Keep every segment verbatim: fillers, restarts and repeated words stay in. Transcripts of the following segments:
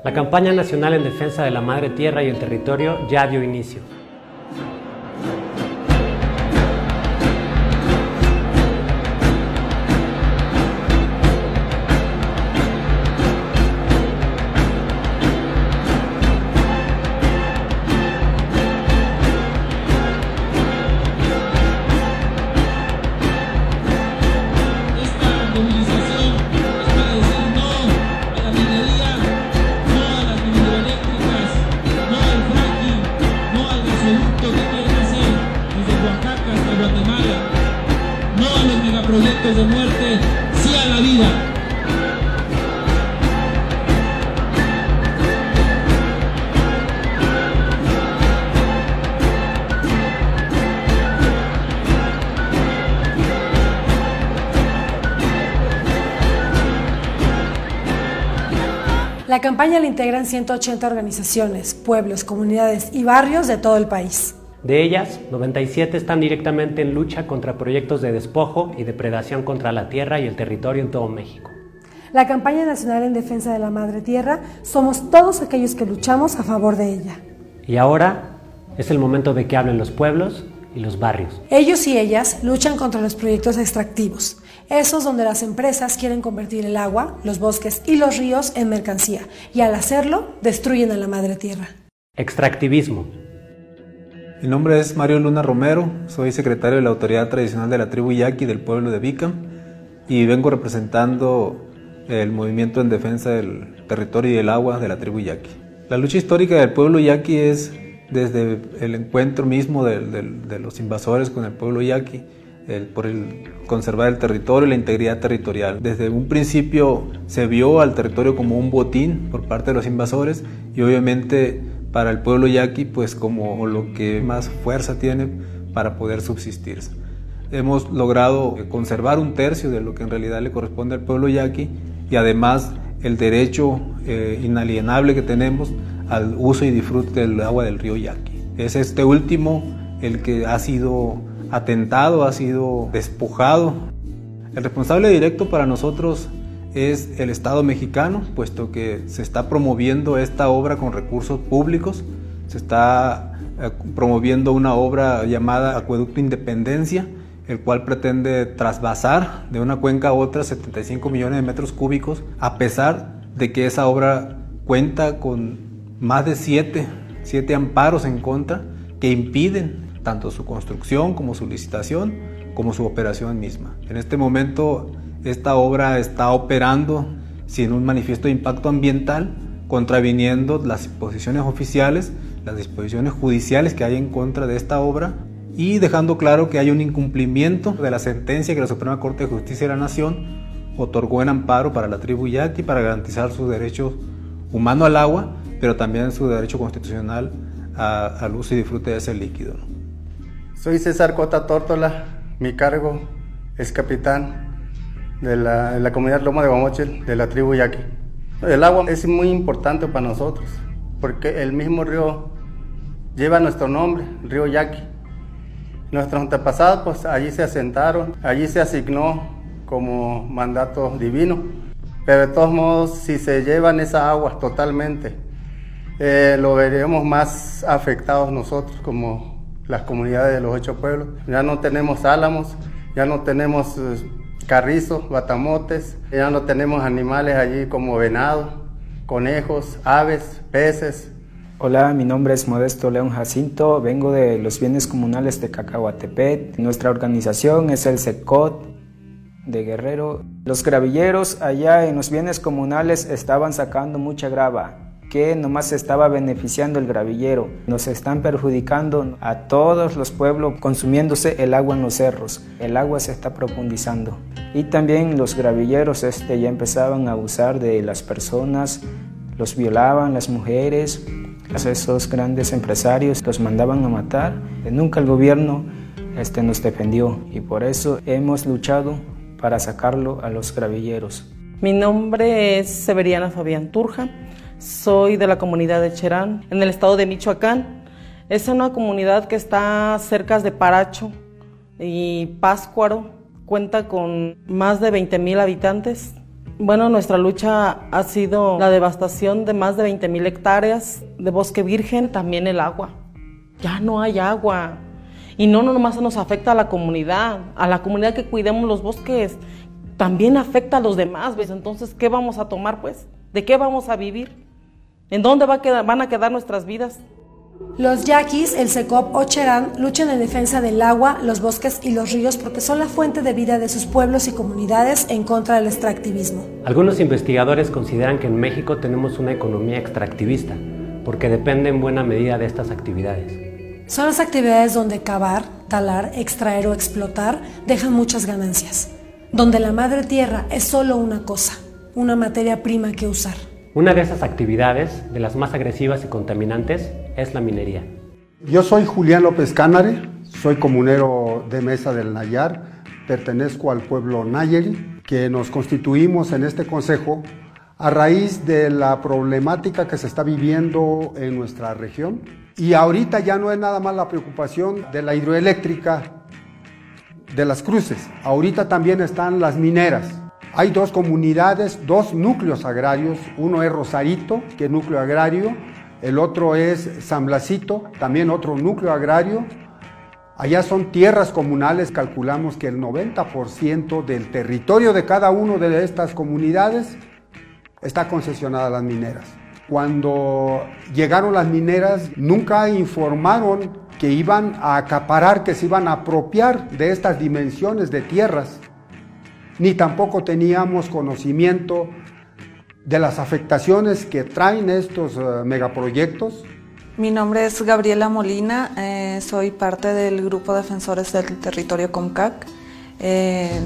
La campaña nacional en defensa de la madre tierra y el territorio ya dio inicio. Proyectos de muerte, sí a la vida. La campaña la integran ciento ochenta organizaciones, pueblos, comunidades y barrios de todo el país. De ellas, noventa y siete están directamente en lucha contra proyectos de despojo y depredación contra la tierra y el territorio en todo México. La campaña nacional en defensa de la madre tierra somos todos aquellos que luchamos a favor de ella. Y ahora es el momento de que hablen los pueblos y los barrios. Ellos y ellas luchan contra los proyectos extractivos, esos donde las empresas quieren convertir el agua, los bosques y los ríos en mercancía, y al hacerlo destruyen a la madre tierra. Extractivismo. Mi nombre es Mario Luna Romero, soy secretario de la Autoridad Tradicional de la Tribu Yaqui del pueblo de Bicam y vengo representando el movimiento en defensa del territorio y del agua de la tribu Yaqui. La lucha histórica del pueblo Yaqui es desde el encuentro mismo de, de, de los invasores con el pueblo Yaqui, el, por el conservar el territorio y la integridad territorial. Desde un principio se vio al territorio como un botín por parte de los invasores y obviamente para el pueblo Yaqui pues como lo que más fuerza tiene para poder subsistir. Hemos logrado conservar un tercio de lo que en realidad le corresponde al pueblo Yaqui y además el derecho eh, inalienable que tenemos al uso y disfrute del agua del río Yaqui. Es este último el que ha sido atentado, ha sido despojado. El responsable directo para nosotros es el Estado mexicano, puesto que se está promoviendo esta obra con recursos públicos, se está eh, promoviendo una obra llamada Acueducto Independencia, el cual pretende trasvasar de una cuenca a otra setenta y cinco millones de metros cúbicos, a pesar de que esa obra cuenta con más de siete, siete amparos en contra que impiden tanto su construcción como su licitación, como su operación misma. En este momento esta obra está operando sin un manifiesto de impacto ambiental, contraviniendo las disposiciones oficiales, las disposiciones judiciales que hay en contra de esta obra y dejando claro que hay un incumplimiento de la sentencia que la Suprema Corte de Justicia de la Nación otorgó en amparo para la tribu Yaqui para garantizar su derecho humano al agua, pero también su derecho constitucional a, al uso y disfrute de ese líquido, ¿no? Soy César Cota Tórtola, mi cargo es capitán de la, de la comunidad Loma de Guamochil, de la tribu Yaqui. El agua es muy importante para nosotros, porque el mismo río lleva nuestro nombre, el río Yaqui. Nuestros antepasados, pues allí se asentaron, allí se asignó como mandato divino, pero de todos modos, si se llevan esa agua totalmente, eh, lo veremos más afectados nosotros como las comunidades de los ocho pueblos. Ya no tenemos álamos, ya no tenemos eh, carrizos, batamotes, ya no tenemos animales allí como venado, conejos, aves, peces. Hola, mi nombre es Modesto León Jacinto, vengo de los bienes comunales de Cacahuatepec. Nuestra organización es el SECOT de Guerrero. Los gravilleros allá en los bienes comunales estaban sacando mucha grava, que nomás se estaba beneficiando el gravillero. Nos están perjudicando a todos los pueblos consumiéndose el agua en los cerros. El agua se está profundizando. Y también los gravilleros este, ya empezaban a abusar de las personas, los violaban las mujeres. Esos grandes empresarios los mandaban a matar. Nunca el gobierno este, nos defendió y por eso hemos luchado para sacarlo a los gravilleros. Mi nombre es Severiana Fabián Turja, soy de la comunidad de Cherán, en el estado de Michoacán. Es una comunidad que está cerca de Paracho y Páscuaro, cuenta con más de veinte mil habitantes Bueno, nuestra lucha ha sido la devastación de más de veinte mil hectáreas de bosque virgen, también el agua. Ya no hay agua. Y no, no nomás nos afecta a la comunidad, a la comunidad que cuidemos los bosques, también afecta a los demás, ¿ves? Entonces, ¿qué vamos a tomar, pues? ¿De qué vamos a vivir? ¿En dónde va a quedar, van a quedar nuestras vidas? Los yaquis, el Secop o Cherán luchan en defensa del agua, los bosques y los ríos porque son la fuente de vida de sus pueblos y comunidades en contra del extractivismo. Algunos investigadores consideran que en México tenemos una economía extractivista porque depende en buena medida de estas actividades. Son las actividades donde cavar, talar, extraer o explotar dejan muchas ganancias, donde la madre tierra es solo una cosa, una materia prima que usar. Una de esas actividades, de las más agresivas y contaminantes, es la minería. Yo soy Julián López Cánare, soy comunero de Mesa del Nayar, pertenezco al pueblo Nayeri, que nos constituimos en este consejo a raíz de la problemática que se está viviendo en nuestra región. Y ahorita ya no es nada más la preocupación de la hidroeléctrica de Las Cruces, ahorita también están las mineras. Hay dos comunidades, dos núcleos agrarios, uno es Rosarito, que es núcleo agrario, el otro es San Blasito, también otro núcleo agrario. Allá son tierras comunales, calculamos que el noventa por ciento del territorio de cada una de estas comunidades está concesionada a las mineras. Cuando llegaron las mineras, nunca informaron que iban a acaparar, que se iban a apropiar de estas dimensiones de tierras, ni tampoco teníamos conocimiento de las afectaciones que traen estos uh, megaproyectos. Mi nombre es Gabriela Molina, eh, soy parte del Grupo Defensores del Territorio Comcac. Eh,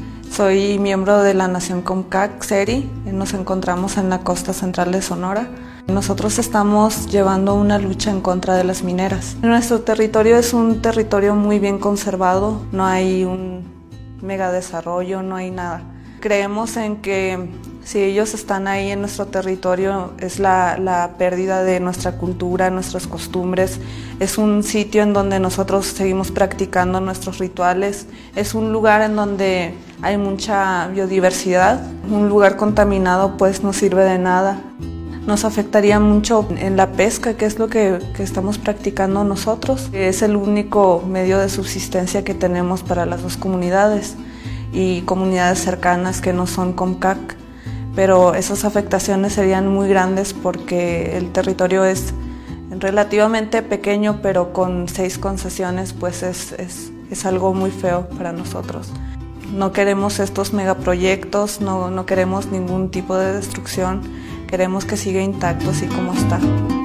soy miembro de la Nación Comcac, SERI, nos encontramos en la costa central de Sonora. Nosotros estamos llevando una lucha en contra de las mineras. Nuestro territorio es un territorio muy bien conservado, no hay un megadesarrollo, no hay nada. Creemos en que si ellos están ahí en nuestro territorio es la, la pérdida de nuestra cultura, nuestras costumbres, es un sitio en donde nosotros seguimos practicando nuestros rituales, es un lugar en donde hay mucha biodiversidad, un lugar contaminado pues no sirve de nada. Nos afectaría mucho en la pesca, que es lo que, que estamos practicando nosotros. Es el único medio de subsistencia que tenemos para las dos comunidades y comunidades cercanas que no son Comcac. Pero esas afectaciones serían muy grandes porque el territorio es relativamente pequeño, pero con seis concesiones pues es, es, es algo muy feo para nosotros. No queremos estos megaproyectos, no, no queremos ningún tipo de destrucción. Queremos que siga intacto así como está.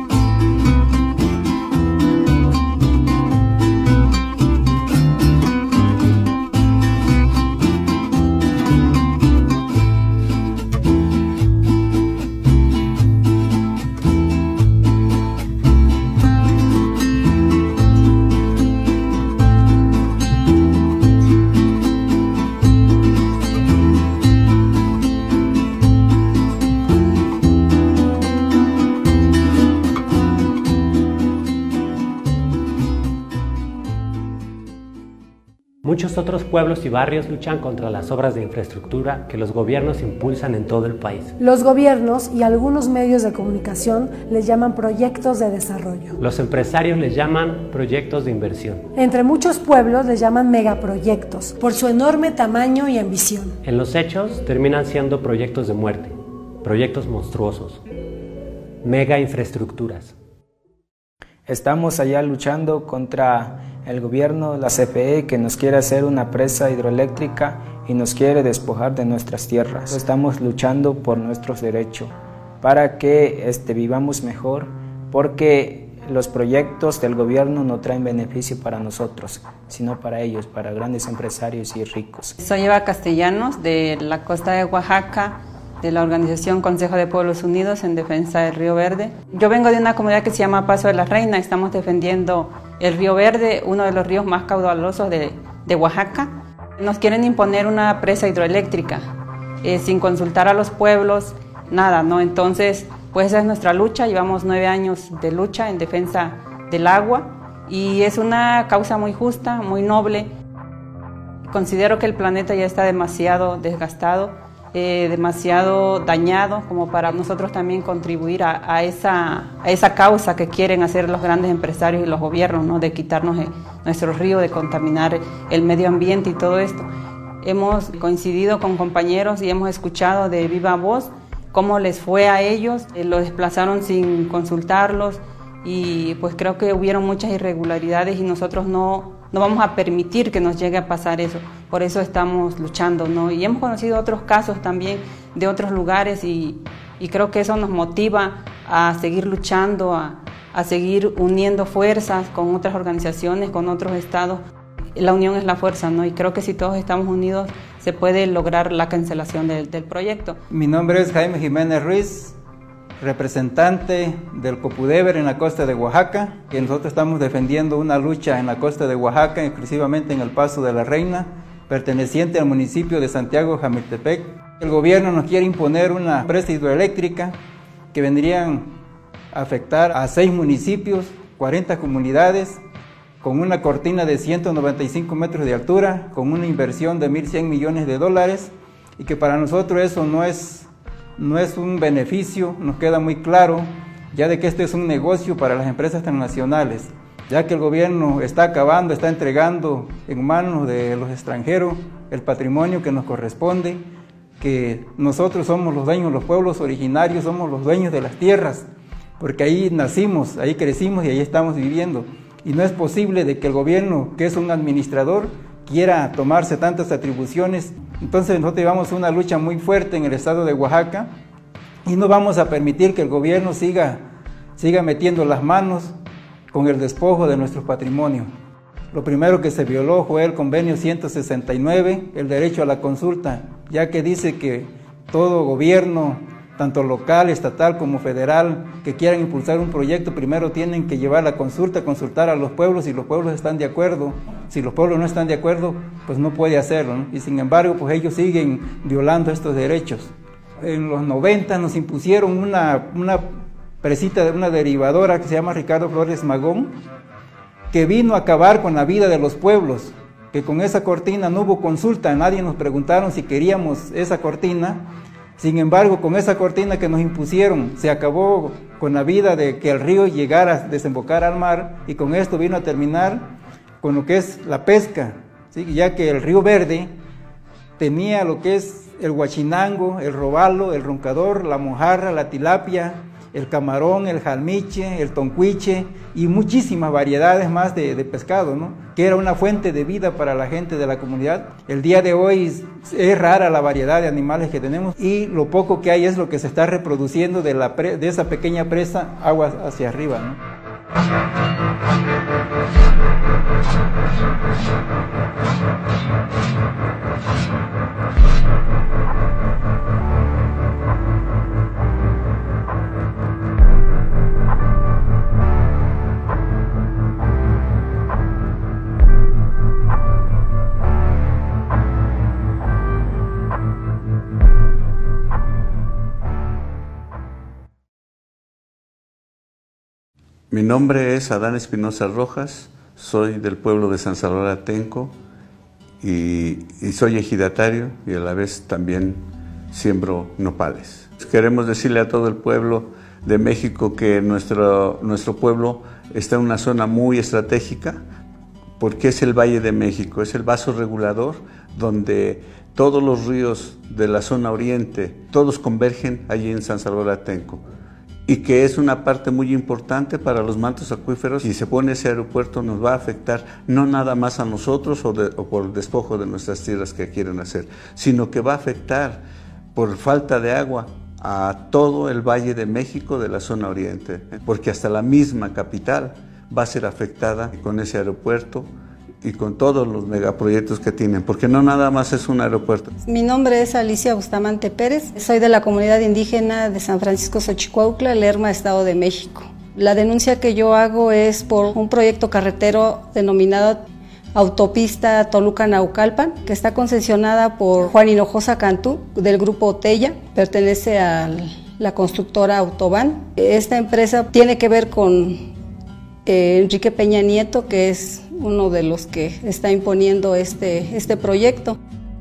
Muchos otros pueblos y barrios luchan contra las obras de infraestructura que los gobiernos impulsan en todo el país. Los gobiernos y algunos medios de comunicación les llaman proyectos de desarrollo. Los empresarios les llaman proyectos de inversión. Entre muchos pueblos les llaman megaproyectos, por su enorme tamaño y ambición. En los hechos terminan siendo proyectos de muerte, proyectos monstruosos, mega infraestructuras. Estamos allá luchando contra el gobierno, la C F E, que nos quiere hacer una presa hidroeléctrica y nos quiere despojar de nuestras tierras. Estamos luchando por nuestros derechos, para que este, vivamos mejor, porque los proyectos del gobierno no traen beneficio para nosotros, sino para ellos, para grandes empresarios y ricos. Soy Eva Castellanos, de la costa de Oaxaca, de la organización Consejo de Pueblos Unidos en defensa del Río Verde. Yo vengo de una comunidad que se llama Paso de la Reina, estamos defendiendo el Río Verde, uno de los ríos más caudalosos de, de Oaxaca. Nos quieren imponer una presa hidroeléctrica, eh, sin consultar a los pueblos, nada, ¿no? Entonces, pues esa es nuestra lucha, llevamos nueve años de lucha en defensa del agua y es una causa muy justa, muy noble. Considero que el planeta ya está demasiado desgastado eh, demasiado dañado como para nosotros también contribuir a, a, esa, a esa causa que quieren hacer los grandes empresarios y los gobiernos, ¿no? De quitarnos eh, nuestro río, de contaminar el medio ambiente y todo esto. Hemos coincidido con compañeros y hemos escuchado de viva voz cómo les fue a ellos, eh, lo desplazaron sin consultarlos y pues creo que hubieron muchas irregularidades y nosotros no, no vamos a permitir que nos llegue a pasar eso. Por eso estamos luchando, ¿no? Y hemos conocido otros casos también de otros lugares y, y creo que eso nos motiva a seguir luchando, a, a seguir uniendo fuerzas con otras organizaciones, con otros estados. La unión es la fuerza, ¿no? Y creo que si todos estamos unidos se puede lograr la cancelación del, del proyecto. Mi nombre es Jaime Jiménez Ruiz, representante del Copudeber en la costa de Oaxaca, que nosotros estamos defendiendo una lucha en la costa de Oaxaca, exclusivamente en el Paso de la Reina, perteneciente al municipio de Santiago Jamiltepec. El gobierno nos quiere imponer una presa hidroeléctrica que vendrían a afectar a seis municipios, cuarenta comunidades, con una cortina de ciento noventa y cinco metros de altura, con una inversión de mil cien millones de dólares, y que para nosotros eso no es, no es un beneficio, nos queda muy claro, ya de que esto es un negocio para las empresas transnacionales, ya que el gobierno está acabando, está entregando en manos de los extranjeros el patrimonio que nos corresponde, que nosotros somos los dueños, los pueblos originarios somos los dueños de las tierras, porque ahí nacimos, ahí crecimos y ahí estamos viviendo. Y no es posible de que el gobierno, que es un administrador, quiera tomarse tantas atribuciones. Entonces nosotros llevamos una lucha muy fuerte en el estado de Oaxaca y no vamos a permitir que el gobierno siga, siga metiendo las manos con el despojo de nuestro patrimonio. Lo primero que se violó fue el convenio ciento sesenta y nueve, el derecho a la consulta, ya que dice que todo gobierno, tanto local, estatal como federal, que quieran impulsar un proyecto, primero tienen que llevar la consulta, consultar a los pueblos, si los pueblos están de acuerdo. Si los pueblos no están de acuerdo, pues no puede hacerlo, ¿no? Y sin embargo, pues ellos siguen violando estos derechos. En los noventa nos impusieron una, una presita, una derivadora que se llama Ricardo Flores Magón, que vino a acabar con la vida de los pueblos, que con esa cortina no hubo consulta, nadie nos preguntaron si queríamos esa cortina. Sin embargo, con esa cortina que nos impusieron, se acabó con la vida de que el río llegara a desembocar al mar, y con esto vino a terminar con lo que es la pesca, ¿sí? Ya que el río Verde tenía lo que es el huachinango, el robalo, el roncador, la mojarra, la tilapia, el camarón, el jalmiche, el toncuiche y muchísimas variedades más de, de pescado, ¿no? Que era una fuente de vida para la gente de la comunidad. El día de hoy es rara la variedad de animales que tenemos y lo poco que hay es lo que se está reproduciendo de, la pre, de esa pequeña presa agua hacia arriba, ¿no? Mi nombre es Adán Espinosa Rojas, soy del pueblo de San Salvador Atenco y, y soy ejidatario y a la vez también siembro nopales. Queremos decirle a todo el pueblo de México que nuestro, nuestro pueblo está en una zona muy estratégica porque es el Valle de México, es el vaso regulador donde todos los ríos de la zona oriente, todos convergen allí en San Salvador Atenco. Y que es una parte muy importante para los mantos acuíferos. Si se pone ese aeropuerto nos va a afectar no nada más a nosotros o, de, o por el despojo de nuestras tierras que quieren hacer, sino que va a afectar por falta de agua a todo el Valle de México de la zona oriente, porque hasta la misma capital va a ser afectada con ese aeropuerto y con todos los megaproyectos que tienen, porque no nada más es un aeropuerto. Mi nombre es Alicia Bustamante Pérez, soy de la comunidad indígena de San Francisco Xochicuautla, Lerma, Estado de México. La denuncia que yo hago es por un proyecto carretero denominado Autopista Toluca-Naucalpan, que está concesionada por Juan Hinojosa Cantú, del grupo Otella, pertenece a la constructora Autoban. Esta empresa tiene que ver con eh, Enrique Peña Nieto, que es uno de los que está imponiendo este, este proyecto.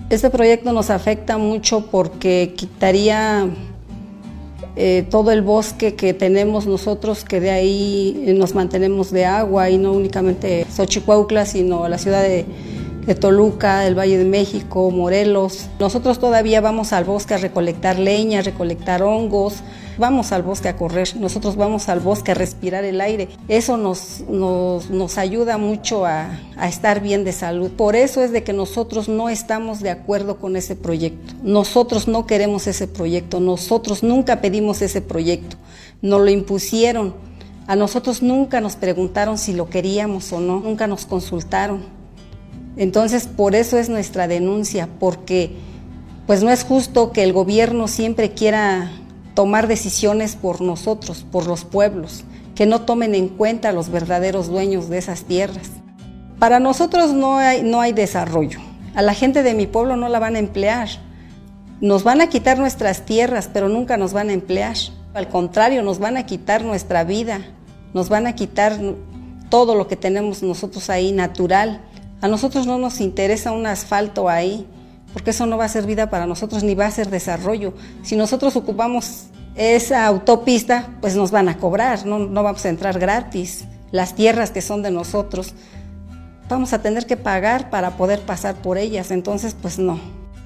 Este proyecto nos afecta mucho porque quitaría eh, todo el bosque que tenemos nosotros, que de ahí nos mantenemos de agua, y no únicamente Xochicuautla, sino la ciudad de, de Toluca, el Valle de México, Morelos. Nosotros todavía vamos al bosque a recolectar leña, a recolectar hongos, vamos al bosque a correr, nosotros vamos al bosque a respirar el aire. Eso nos, nos, nos ayuda mucho a, a estar bien de salud. Por eso es de que nosotros no estamos de acuerdo con ese proyecto. Nosotros no queremos ese proyecto, nosotros nunca pedimos ese proyecto, nos lo impusieron. A nosotros nunca nos preguntaron si lo queríamos o no, nunca nos consultaron. Entonces, por eso es nuestra denuncia, porque pues no es justo que el gobierno siempre quiera tomar decisiones por nosotros, por los pueblos, que no tomen en cuenta a los verdaderos dueños de esas tierras. Para nosotros no hay, no hay desarrollo. A la gente de mi pueblo no la van a emplear. Nos van a quitar nuestras tierras, pero nunca nos van a emplear. Al contrario, nos van a quitar nuestra vida, nos van a quitar todo lo que tenemos nosotros ahí natural. A nosotros no nos interesa un asfalto ahí, porque eso no va a ser vida para nosotros, ni va a ser desarrollo. Si nosotros ocupamos esa autopista, pues nos van a cobrar, no, no vamos a entrar gratis. Las tierras que son de nosotros, vamos a tener que pagar para poder pasar por ellas, entonces pues no.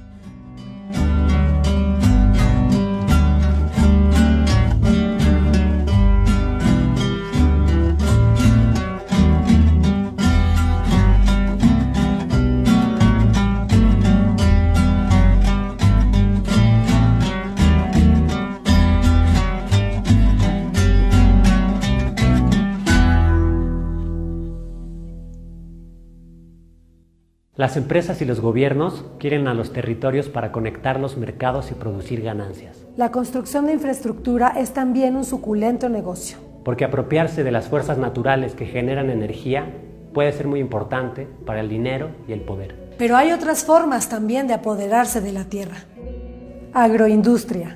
Las empresas y los gobiernos quieren a los territorios para conectar los mercados y producir ganancias. La construcción de infraestructura es también un suculento negocio. Porque apropiarse de las fuerzas naturales que generan energía puede ser muy importante para el dinero y el poder. Pero hay otras formas también de apoderarse de la tierra. Agroindustria.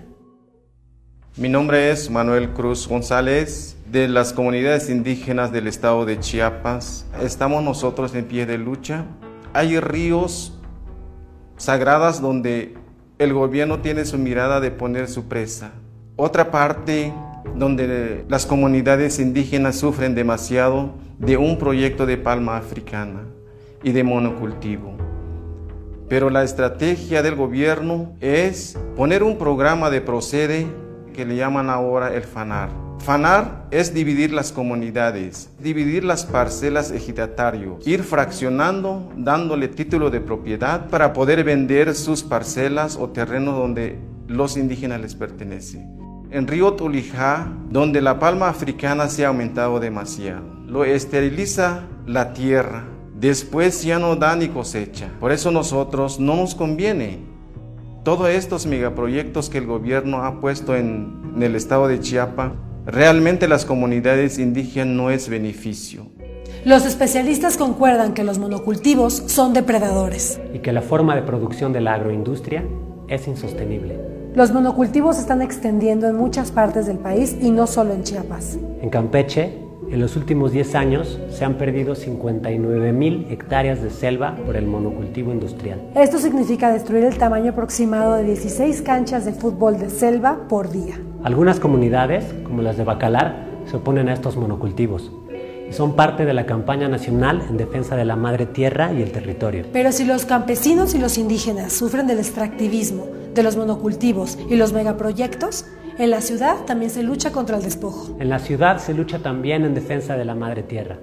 Mi nombre es Manuel Cruz González, de las comunidades indígenas del estado de Chiapas. Estamos nosotros en pie de lucha. Hay ríos sagradas donde el gobierno tiene su mirada de poner su presa. Otra parte donde las comunidades indígenas sufren demasiado de un proyecto de palma africana y de monocultivo. Pero la estrategia del gobierno es poner un programa de Procede que le llaman ahora el FANAR. FANAR es dividir las comunidades, dividir las parcelas ejidatarios, ir fraccionando, dándole título de propiedad para poder vender sus parcelas o terrenos donde los indígenas les pertenece. En Río Tulijá, donde la palma africana se ha aumentado demasiado, lo esteriliza la tierra, después ya no da ni cosecha. Por eso nosotros no nos conviene. Todos estos megaproyectos que el gobierno ha puesto en, en el estado de Chiapas, realmente las comunidades indígenas no es beneficio. Los especialistas concuerdan que los monocultivos son depredadores. Y que la forma de producción de la agroindustria es insostenible. Los monocultivos se están extendiendo en muchas partes del país y no solo en Chiapas. En Campeche, en los últimos diez años se han perdido cincuenta y nueve mil hectáreas de selva por el monocultivo industrial. Esto significa destruir el tamaño aproximado de dieciséis canchas de fútbol de selva por día. Algunas comunidades, como las de Bacalar, se oponen a estos monocultivos y son parte de la campaña nacional en defensa de la madre tierra y el territorio. Pero si los campesinos y los indígenas sufren del extractivismo, de los monocultivos y los megaproyectos, en la ciudad también se lucha contra el despojo. En la ciudad se lucha también en defensa de la madre tierra.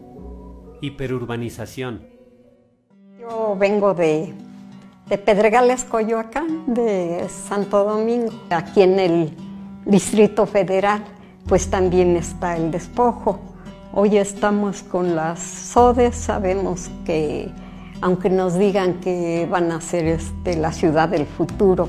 Hiperurbanización. Yo vengo de, de Pedregales, Coyoacán, de Santo Domingo. Aquí en el Distrito Federal, pues también está el despojo. Hoy estamos con las SODES, sabemos que, aunque nos digan que van a ser este, la ciudad del futuro,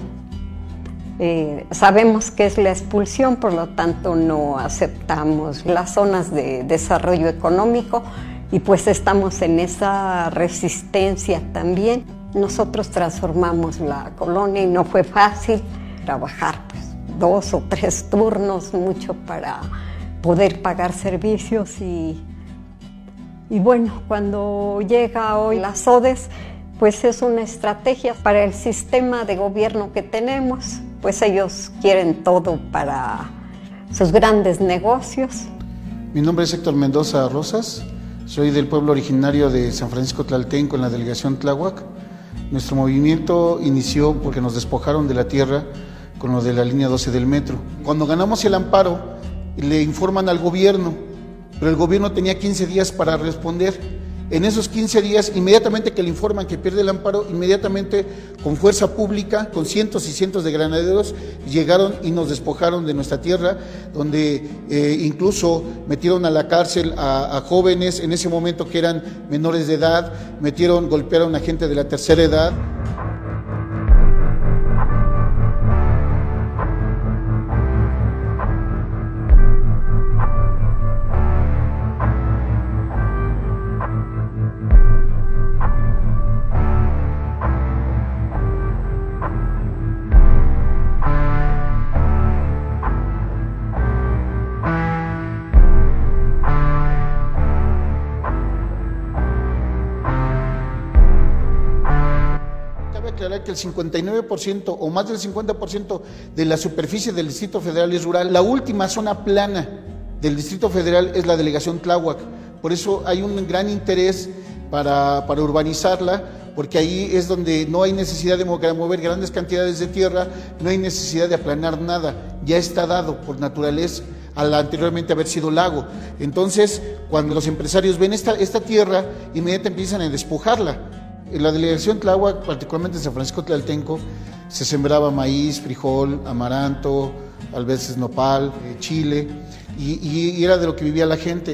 Eh, sabemos que es la expulsión, por lo tanto no aceptamos las zonas de desarrollo económico y pues estamos en esa resistencia también. Nosotros transformamos la colonia y no fue fácil trabajar pues, dos o tres turnos, mucho para poder pagar servicios y, y bueno, cuando llega hoy las SODES, pues es una estrategia para el sistema de gobierno que tenemos, pues ellos quieren todo para sus grandes negocios. Mi nombre es Héctor Mendoza Rosas, soy del pueblo originario de San Francisco Tlaltenco en la delegación Tláhuac. Nuestro movimiento inició porque nos despojaron de la tierra con lo de la línea doce del metro. Cuando ganamos el amparo, le informan al gobierno, pero el gobierno tenía quince días para responder. En esos quince días, inmediatamente que le informan que pierde el amparo, inmediatamente con fuerza pública, con cientos y cientos de granaderos, llegaron y nos despojaron de nuestra tierra, donde eh, incluso metieron a la cárcel a, a jóvenes en ese momento que eran menores de edad, metieron, golpearon a gente de la tercera edad. Que el cincuenta y nueve por ciento o más del cincuenta por ciento de la superficie del Distrito Federal es rural. La última zona plana del Distrito Federal es la delegación Tláhuac. Por eso hay un gran interés para, para urbanizarla, porque ahí es donde no hay necesidad de mover grandes cantidades de tierra, no hay necesidad de aplanar nada, ya está dado por naturaleza al anteriormente haber sido lago. Entonces, cuando los empresarios ven esta, esta tierra, inmediatamente empiezan a despojarla. En la delegación Tláhuac, particularmente en San Francisco Tlaltenco, se sembraba maíz, frijol, amaranto, a veces nopal, chile, y, y era de lo que vivía la gente.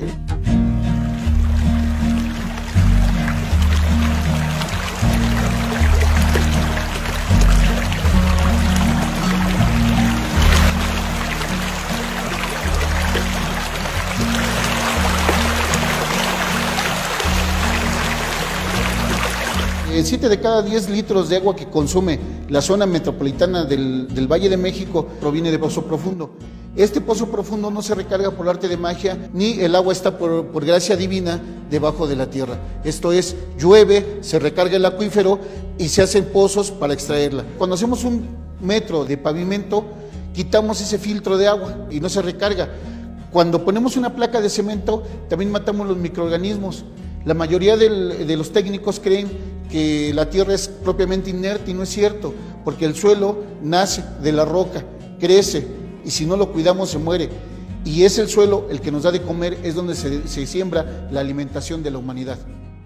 siete de cada diez litros de agua que consume la zona metropolitana del, del Valle de México proviene de pozo profundo. Este pozo profundo no se recarga por arte de magia, ni el agua está por, por gracia divina debajo de la tierra. Esto es, llueve, se recarga el acuífero y se hacen pozos para extraerla. Cuando hacemos un metro de pavimento, quitamos ese filtro de agua y no se recarga. Cuando ponemos una placa de cemento, también matamos los microorganismos. La mayoría del, de los técnicos creen que la tierra es propiamente inerte y no es cierto, porque el suelo nace de la roca, crece y si no lo cuidamos se muere. Y es el suelo el que nos da de comer, es donde se, se siembra la alimentación de la humanidad.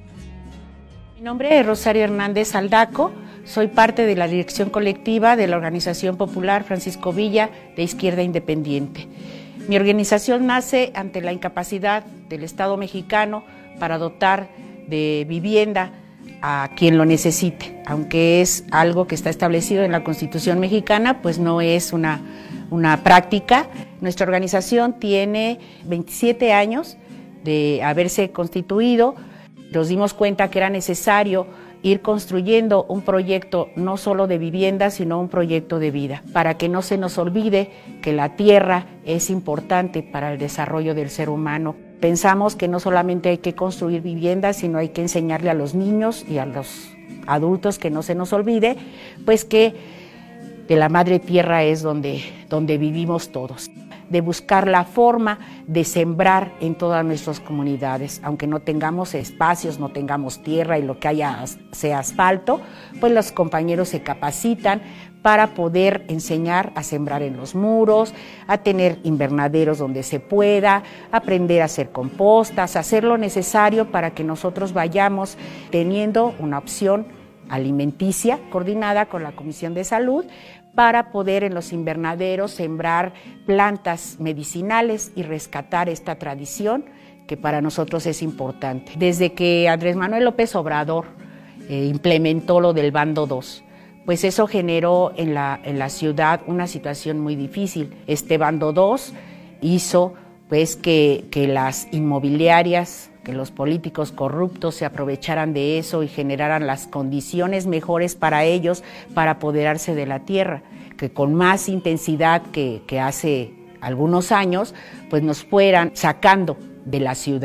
Mi nombre es Rosario Hernández Aldaco, soy parte de la dirección colectiva de la Organización Popular Francisco Villa de Izquierda Independiente. Mi organización nace ante la incapacidad del Estado mexicano para dotar de vivienda a quien lo necesite, aunque es algo que está establecido en la Constitución mexicana, pues no es una, una práctica. Nuestra organización tiene veintisiete años de haberse constituido. Nos dimos cuenta que era necesario ir construyendo un proyecto no solo de vivienda, sino un proyecto de vida, para que no se nos olvide que la tierra es importante para el desarrollo del ser humano. Pensamos que no solamente hay que construir viviendas, sino hay que enseñarle a los niños y a los adultos que no se nos olvide, pues que de la madre tierra es donde, donde vivimos todos. De buscar la forma de sembrar en todas nuestras comunidades, aunque no tengamos espacios, no tengamos tierra y lo que haya sea asfalto, pues los compañeros se capacitan para poder enseñar a sembrar en los muros, a tener invernaderos donde se pueda, aprender a hacer compostas, hacer lo necesario para que nosotros vayamos teniendo una opción alimenticia coordinada con la Comisión de Salud para poder en los invernaderos sembrar plantas medicinales y rescatar esta tradición que para nosotros es importante. Desde que Andrés Manuel López Obrador eh, implementó lo del bando dos, pues eso generó en la, en la ciudad una situación muy difícil. Este bando dos hizo pues que, que las inmobiliarias, que los políticos corruptos se aprovecharan de eso y generaran las condiciones mejores para ellos para apoderarse de la tierra, que con más intensidad que, que hace algunos años, pues nos fueran sacando de la ciudad.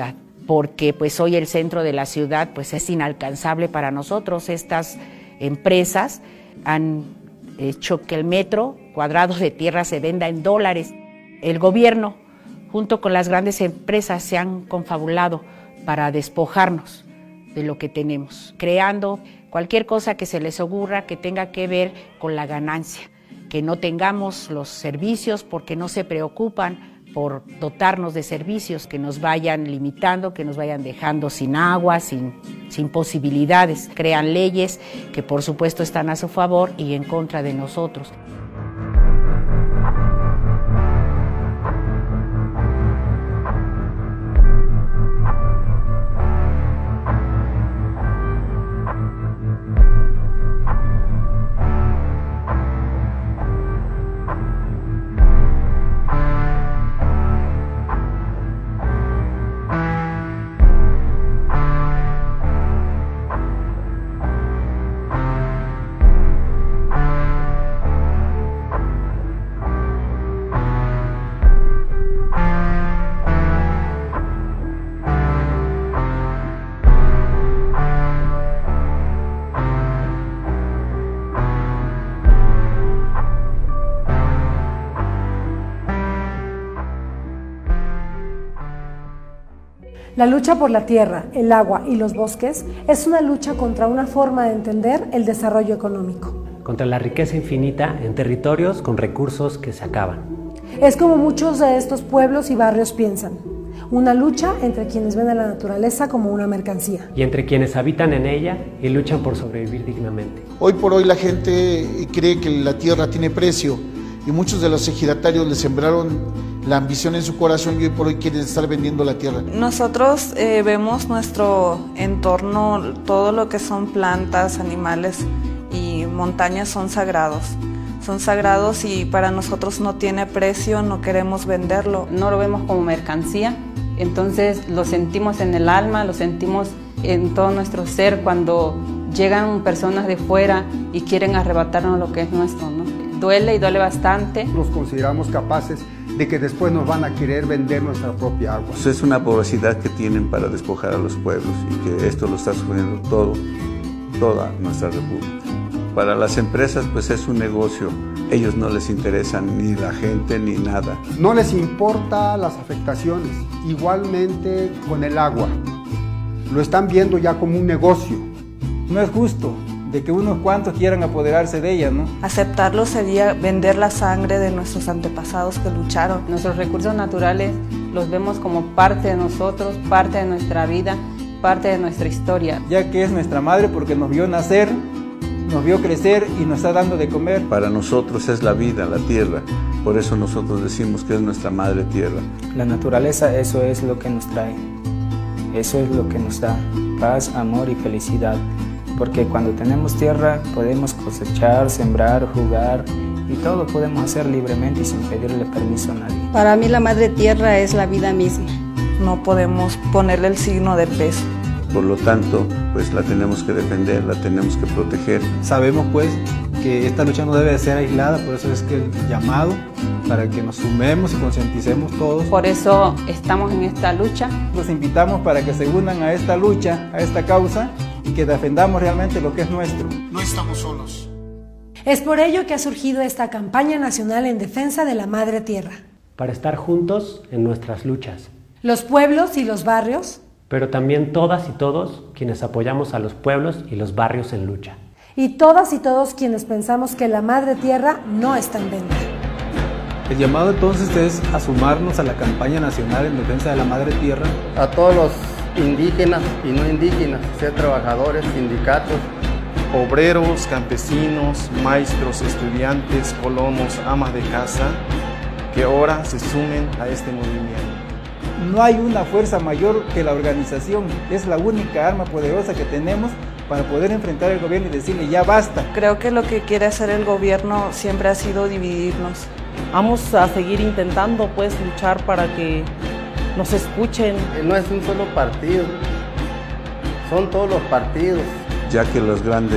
porque pues hoy el centro de la ciudad pues es inalcanzable para nosotros. Estas empresas han hecho que el metro cuadrado de tierra se venda en dólares. El gobierno, junto con las grandes empresas, se han confabulado para despojarnos de lo que tenemos, creando cualquier cosa que se les ocurra que tenga que ver con la ganancia, que no tengamos los servicios porque no se preocupan por dotarnos de servicios que nos vayan limitando, que nos vayan dejando sin agua, sin, sin posibilidades. Crean leyes que por supuesto están a su favor y en contra de nosotros. La lucha por la tierra, el agua y los bosques es una lucha contra una forma de entender el desarrollo económico. Contra la riqueza infinita en territorios con recursos que se acaban. Es como muchos de estos pueblos y barrios piensan. Una lucha entre quienes ven a la naturaleza como una mercancía. Y entre quienes habitan en ella y luchan por sobrevivir dignamente. Hoy por hoy la gente cree que la tierra tiene precio y muchos de los ejidatarios le sembraron la ambición en su corazón y hoy por hoy quieren estar vendiendo la tierra. Nosotros eh, vemos nuestro entorno, todo lo que son plantas, animales y montañas son sagrados. Son sagrados y para nosotros no tiene precio, no queremos venderlo. No lo vemos como mercancía, entonces lo sentimos en el alma, lo sentimos en todo nuestro ser cuando llegan personas de fuera y quieren arrebatarnos lo que es nuestro, ¿no? Duele y duele bastante. Nos consideramos capaces de que después nos van a querer vender nuestra propia agua. Pues es una voracidad que tienen para despojar a los pueblos y que esto lo está sufriendo todo, toda nuestra república. Para las empresas pues es un negocio, ellos no les interesan ni la gente ni nada. No les importa las afectaciones, igualmente con el agua. Lo están viendo ya como un negocio. No es justo de que unos cuantos quieran apoderarse de ella, ¿no? Aceptarlo sería vender la sangre de nuestros antepasados que lucharon. Nuestros recursos naturales los vemos como parte de nosotros, parte de nuestra vida, parte de nuestra historia. Ya que es nuestra madre porque nos vio nacer, nos vio crecer y nos está dando de comer. Para nosotros es la vida, la tierra, por eso nosotros decimos que es nuestra madre tierra. La naturaleza, eso es lo que nos trae, eso es lo que nos da paz, amor y felicidad. Porque cuando tenemos tierra podemos cosechar, sembrar, jugar y todo podemos hacer libremente y sin pedirle permiso a nadie. Para mí la madre tierra es la vida misma. No podemos ponerle el signo de peso. Por lo tanto, pues la tenemos que defender, la tenemos que proteger. Sabemos pues que esta lucha no debe de ser aislada, por eso es que el llamado para que nos sumemos y concienticemos todos. Por eso estamos en esta lucha. Los invitamos para que se unan a esta lucha, a esta causa y que defendamos realmente lo que es nuestro. No estamos solos. Es por ello que ha surgido esta campaña nacional en defensa de la madre tierra. Para estar juntos en nuestras luchas. Los pueblos y los barrios. Pero también todas y todos quienes apoyamos a los pueblos y los barrios en lucha. Y todas y todos quienes pensamos que la madre tierra no está en venta. El llamado entonces es a sumarnos a la campaña nacional en defensa de la madre tierra. A todos los indígenas y no indígenas, sea trabajadores, sindicatos, obreros, campesinos, maestros, estudiantes, colonos, amas de casa, que ahora se sumen a este movimiento. No hay una fuerza mayor que la organización, es la única arma poderosa que tenemos para poder enfrentar al gobierno y decirle ya basta. Creo que lo que quiere hacer el gobierno siempre ha sido dividirnos. Vamos a seguir intentando pues luchar para que nos escuchen. No es un solo partido, son todos los partidos. Ya que los grandes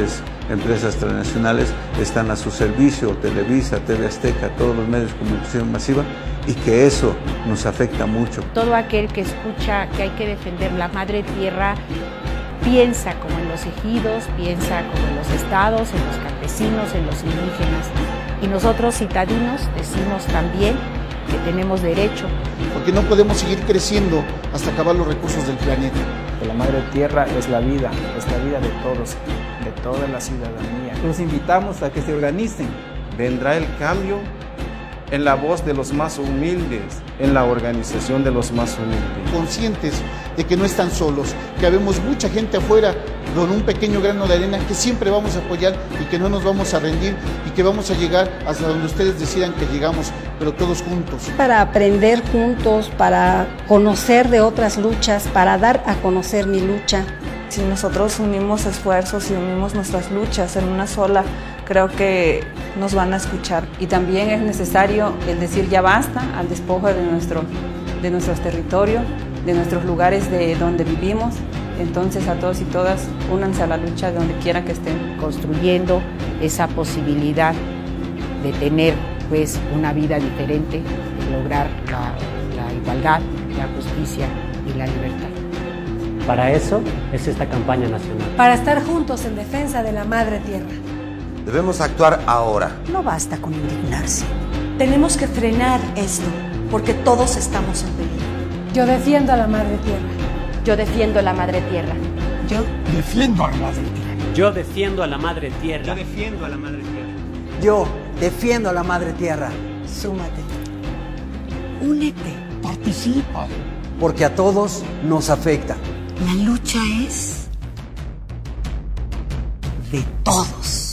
empresas transnacionales están a su servicio, Televisa, T V Azteca, todos los medios de comunicación masiva, y que eso nos afecta mucho. Todo aquel que escucha que hay que defender la madre tierra piensa como en los ejidos, piensa como en los estados, en los campesinos, en los indígenas. Y nosotros, citadinos, decimos también que tenemos derecho. Porque no podemos seguir creciendo hasta acabar los recursos del planeta. La madre tierra es la vida, es la vida de todos, de toda la ciudadanía. Los invitamos a que se organicen. Vendrá el cambio en la voz de los más humildes, en la organización de los más humildes. Conscientes de que no están solos, que habemos mucha gente afuera con un pequeño grano de arena que siempre vamos a apoyar y que no nos vamos a rendir y que vamos a llegar hasta donde ustedes decidan que llegamos, pero todos juntos. Para aprender juntos, para conocer de otras luchas, para dar a conocer mi lucha. Si nosotros unimos esfuerzos y unimos nuestras luchas en una sola, creo que nos van a escuchar. Y también es necesario el decir ya basta al despojo de, nuestro, de nuestros territorios, de nuestros lugares de donde vivimos. Entonces a todos y todas, únanse a la lucha de donde quiera que estén. Construyendo esa posibilidad de tener pues una vida diferente, de lograr la, la igualdad, la justicia y la libertad. Para eso es esta campaña nacional. Para estar juntos en defensa de la madre tierra. Debemos actuar ahora. No basta con indignarse. Tenemos que frenar esto, porque todos estamos en peligro. Yo defiendo a la madre tierra. Yo defiendo a la madre tierra. Yo defiendo a la madre tierra. Yo defiendo a la madre tierra. Yo defiendo a la madre tierra. Yo defiendo a la madre tierra. Súmate. Únete. Participa. Porque a todos nos afecta. La lucha es de todos.